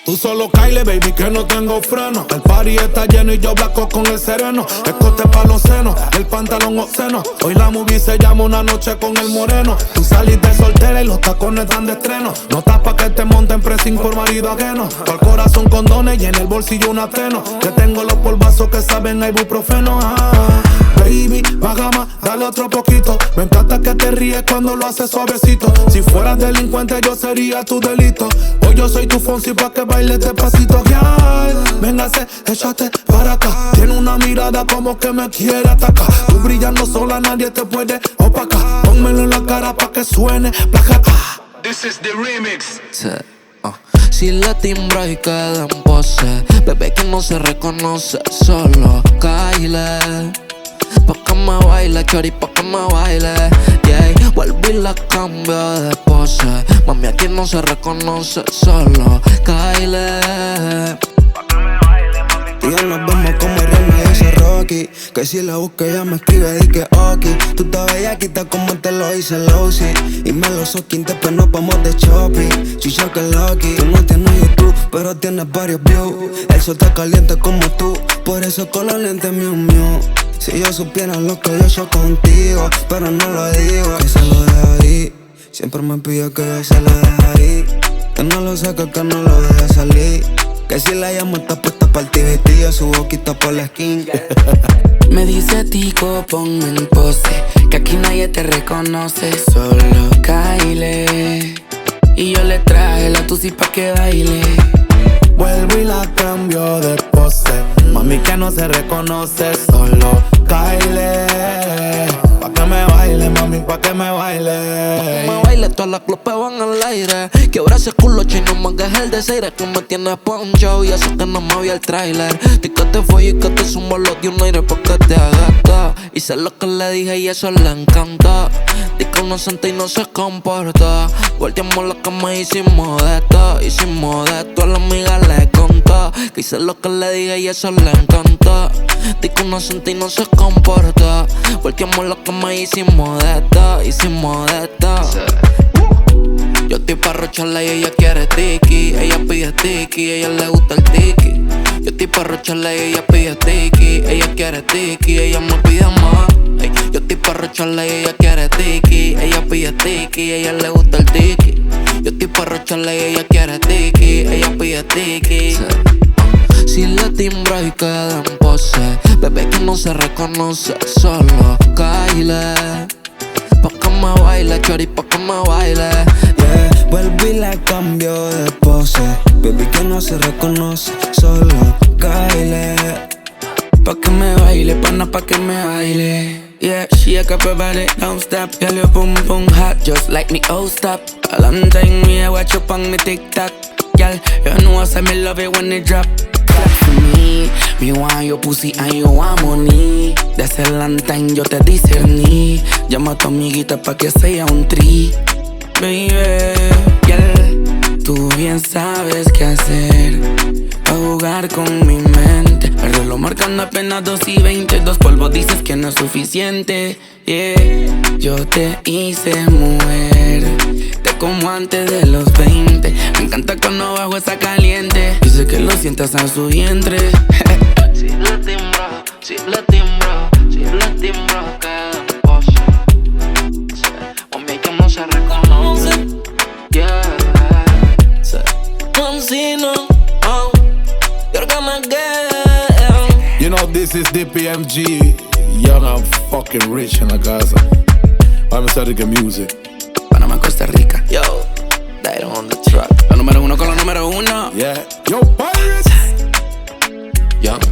Tú solo caile, baby, que no tengo freno. El party está lleno y yo blanco con el sereno. Escote pa' los senos, el pantalón obsceno. Hoy la movie se llama Una noche con el moreno. Tú saliste soltera y los tacones están de estreno. No estás pa' que te monten pressing por marido ajeno. Al corazón condones y en el bolsillo un ateno. Que tengo los polvazos que saben a ibuprofeno. Baby, baja más, dale otro poquito. Me encanta que te ríes cuando lo haces suavecito. Si fueras delincuente yo sería tu delito. Hoy yo soy tu Fonsi pa' que bailes despacito. Girl, véngase, échate para acá. Tiene una mirada como que me quiere atacar. Tú brillando sola, nadie te puede opacar. Pónmelo en la cara pa' que suene placa. This is the remix. Si la timbra y queda en pose, bebé que no se reconoce, solo caile. Pa' que me baile, chori, pa' que me baile, yeah. Vuelvo y la cambio de pose. Mami, aquí no se reconoce, solo caile. Y ya nos vemos como Rihanna y ese Rocky. Que si la busca ella me escribe di que ok. Tú te bellaquita como te lo hice Lucy. Y me lo soquín, después nos vamos de shopping. Chicha que lucky. Tú no tienes YouTube, pero tienes varios views. El sol está caliente como tú, por eso con los lentes mío. Si yo supiera lo que yo he hecho contigo, pero no lo digo. Que se lo deje ahí. Siempre me pide que yo se lo deje ahí. Que no lo saque, que no lo deje salir. Que si la llamo está puesta para el TBT, su boquita por la skin. Me dice Tico, ponme en pose, que aquí nadie te reconoce, solo caile. Y yo le traje la tusi pa' que baile. Vuelvo y la cambio de pose. Mami que no se reconoce, solo caile. Pa' que me baile, mami, pa' que me baile. Me baile, todas las clopes van al aire. Que ahora ese culo chino más que es el de Seire. Que me tiene poncho y eso que no me vi el trailer. Di que te fue y que te sumo los de un aire pa' que te agata. Hice lo que le dije y eso le encanta. Di que no siente y no se comporta. Volteamos la cama y hicimos de esto. Hicimos de esto, a la amiga le contó. Que hice lo que le dije y eso le encanta. Di que no siente y no se comporta. Volteamos la cama y hicimos de esto. Hicimos de esto. Yo estoy pa' rocharla y ella quiere tiki. Ella pide tiki, ella le gusta el tiki. Yo estoy pa' rocharla y ella pide tiki. Ella quiere tiki, ella me pide más. Ey, yo estoy pa' rocharla y ella quiere tiki. Ella pide tiki, ella le gusta el tiki. Yo estoy pa' rocharla y ella quiere tiki. Ella pide tiki. Si la timbra y queda en pose, bebé que no se reconoce, solo caile. Pa' que me baile, chori, pa' que me baile. Yeah, vuelvo y la cambio de pose. Baby que no se reconoce, solo caile. Pa' que me baile, pana pa' que me baile. Yeah, she a couple body, don't stop. Girl, your boom boom hot, just like me, oh stop. A long time me, I watch up on me TikTok. Girl, you know I say me love it when it drop. Clap for me want your pussy and you want money. De ese long time yo te discerní. Llama a tu amiguita pa' que sea un tri. Baby, girl, tú bien sabes qué hacer pa' jugar con mi mente. El reloj marcando apenas 2:20. 2 polvos dices que no es suficiente. Yeah, yo te hice mujer. Te como antes de los 20. Me encanta cuando bajo esa caliente. Dice que lo sientas en su vientre. Si le timbra, si le timbra, si le timbra, queda en pose. Mami que no se reconoce, yeah. Mancino, oh, you're gonna get. You know this is DPMG. Young and fucking rich in la casa. Vamos a hacer que music. Panamá, Costa Rica. Yo, that on the track. La número 1 con la número 1. Yeah. Yo, Pirates. Young.